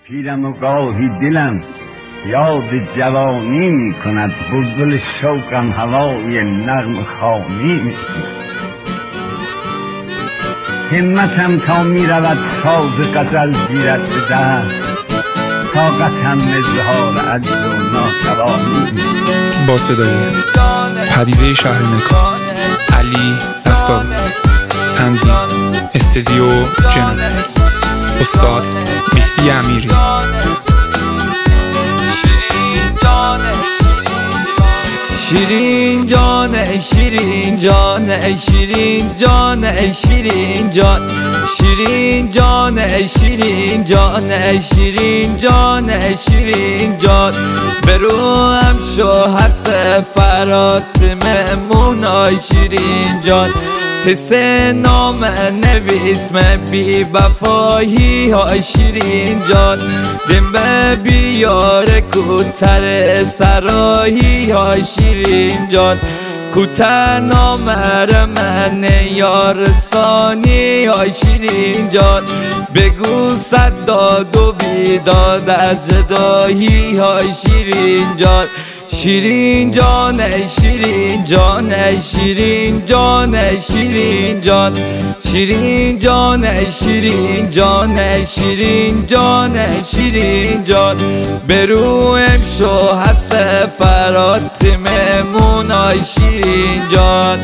پیرم و گاهی دلم یاد جوانی می کند، بلبل شوقم هوای نغم خوانی می کند. همتم تا می رود ساز غزل گیرد به دست، طاقتم اظهار عجز و ناتوانی می کند. با صدای پدیده شهرنکا علی دستاویز، تنظیم استودیو جنوب، استاد مهدی امیری. شیرین جان شیرین جان شیرین جان شیرین جان شیرین جان شیرین جان شیرین جان شیرین جان بروم شو هر سفرات ممونای شیرین جان تس نام نویس بی وفایی های شیرین جان دم بیار کوتر سرایی های شیرین جان کوتر نامر من یار ثانی های شیرین جان بگو صد داد و بیداد از جدایی های شیرین جان شیرین جان شیرین جان شیرین جان شیرین جان شیرین جان شیرین جان شیرین جان شیرین جان برویم شو هر سفرات ممونای شیرین جان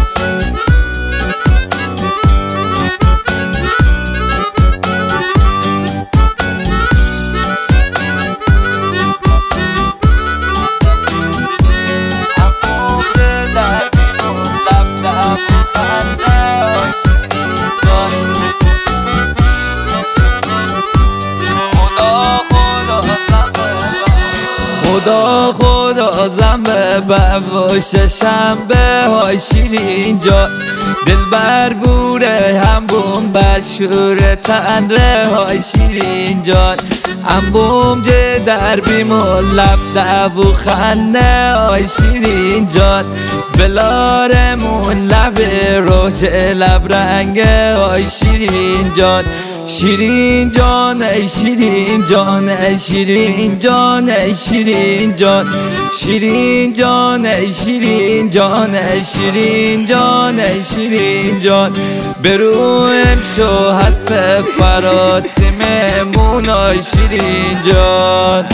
خدا زنبه و ششنبه های شیرین جان دل بر بوره هم بوم بشور تنره های شیرین جان هم بوم جه در بیمون لب دو خنه های شیرین جان بلارمون لب روچ لب رنگه های شیرین جان شیرین جان شیرین جان شیرین جان شیرین جان شیرین جان شیرین جان شیرین جان شیرین جان برویم شو هر سفرات ممونای شیرین جان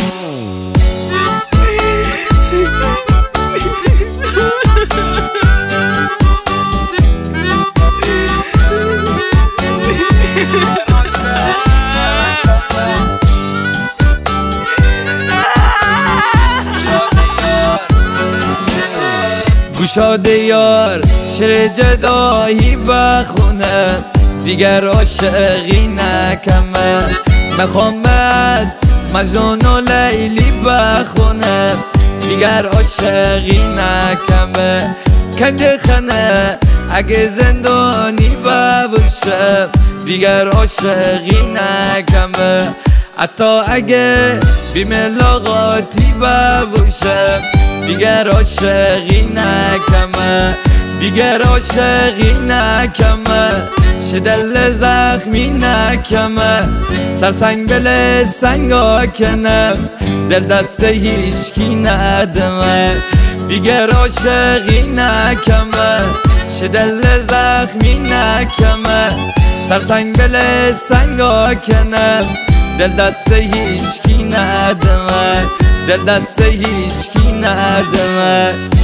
گشاده یار شعر جدایی بخونه دیگر عاشقی نکمه میخوام از مجنون و لیلی بخونه دیگر عاشقی نکمه کنج خنه اگه زندانی ببوشه دیگر عاشقی نکمه حتی اگه بیملاقاتی ببوشه دیگر عاشقی نکمه دیگر عاشقی نکمه شدل زخمی نکمه سرسنگ بله سنگا کنه دل دست هیچکی ندمه دیگر عاشقی نکمه شدل زخمی نکمه سرسنگ بله سنگا کنه دل دست هیچکی ندمه دل دست هیچکی ندمه